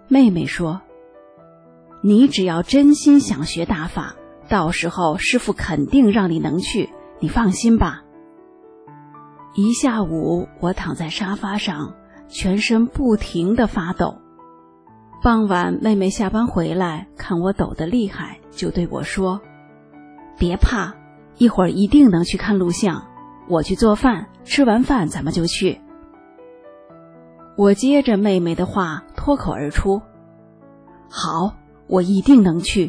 妹妹说：“你只要真心想学大法，到时候师父肯定让你能去，你放心吧。”一下午我躺在沙发上，全身不停地发抖。傍晚妹妹下班回来，看我抖得厉害，就对我说：“别怕，一会儿一定能去看录像，我去做饭，吃完饭咱们就去。”我接着妹妹的话脱口而出：“好，我一定能去。”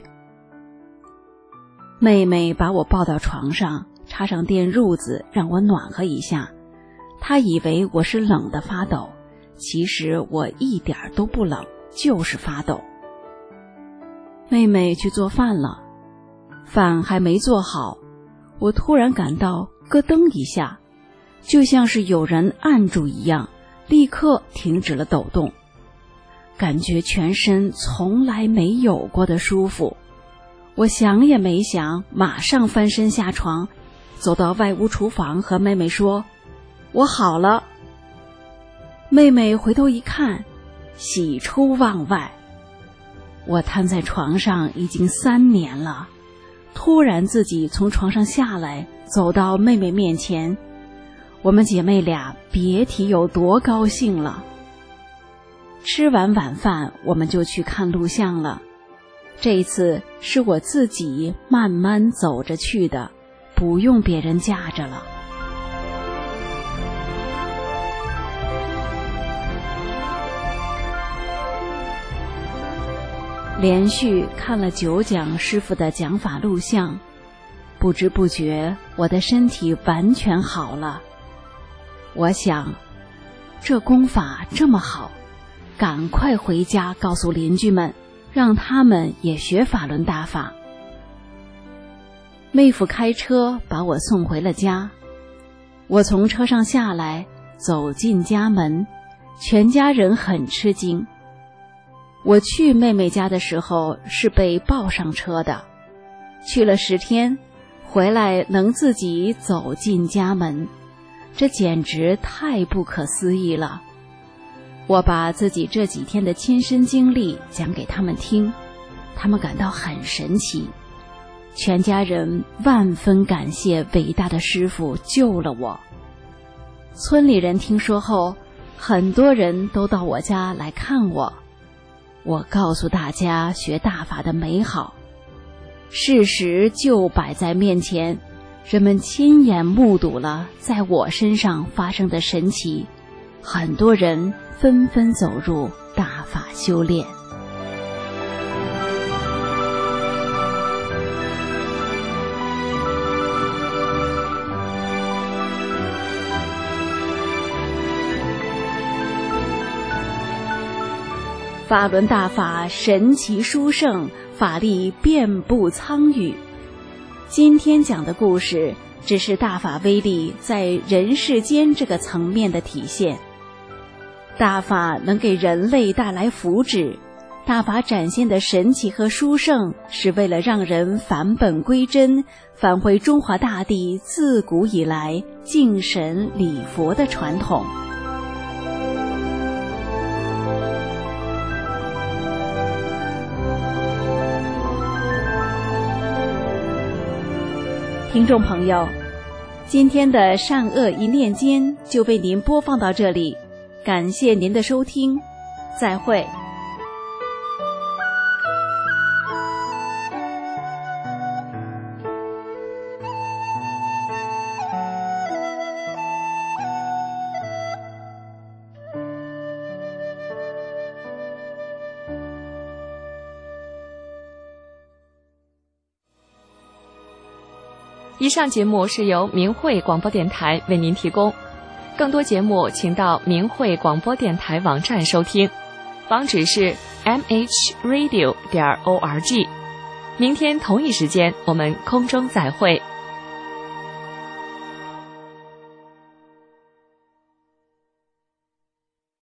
妹妹把我抱到床上，插上电褥子让我暖和一下。她以为我是冷得发抖，其实我一点都不冷，就是发抖。妹妹去做饭了，饭还没做好，我突然感到咯噔一下，就像是有人按住一样，立刻停止了抖动，感觉全身从来没有过的舒服。我想也没想，马上翻身下床，走到外屋厨房和妹妹说：“我好了。”妹妹回头一看，喜出望外。我瘫在床上已经3年了，突然自己从床上下来，走到妹妹面前，我们姐妹俩别提有多高兴了。吃完晚饭，我们就去看录像了。这一次是我自己慢慢走着去的，不用别人架着了。连续看了9讲师父的讲法录像，不知不觉我的身体完全好了。我想，这功法这么好，赶快回家告诉邻居们，让他们也学法轮大法。妹夫开车把我送回了家，我从车上下来，走进家门，全家人很吃惊。我去妹妹家的时候是被抱上车的，去了10天，回来能自己走进家门，这简直太不可思议了。我把自己这几天的亲身经历讲给他们听，他们感到很神奇。全家人万分感谢伟大的师父救了我。村里人听说后，很多人都到我家来看我。我告诉大家学大法的美好，事实就摆在面前，人们亲眼目睹了在我身上发生的神奇，很多人纷纷走入大法修炼。法轮大法神奇殊胜，法力遍布苍宇。今天讲的故事只是大法威力在人世间这个层面的体现。大法能给人类带来福祉，大法展现的神奇和殊胜，是为了让人返本归真，返回中华大地自古以来敬神礼佛的传统。听众朋友，今天的善恶一念间就为您播放到这里，感谢您的收听，再会。
以上节目是由明慧广播电台为您提供，更多节目请到明慧广播电台网站收听，网址是 mhradio.org。明天同一时间我们空中再会。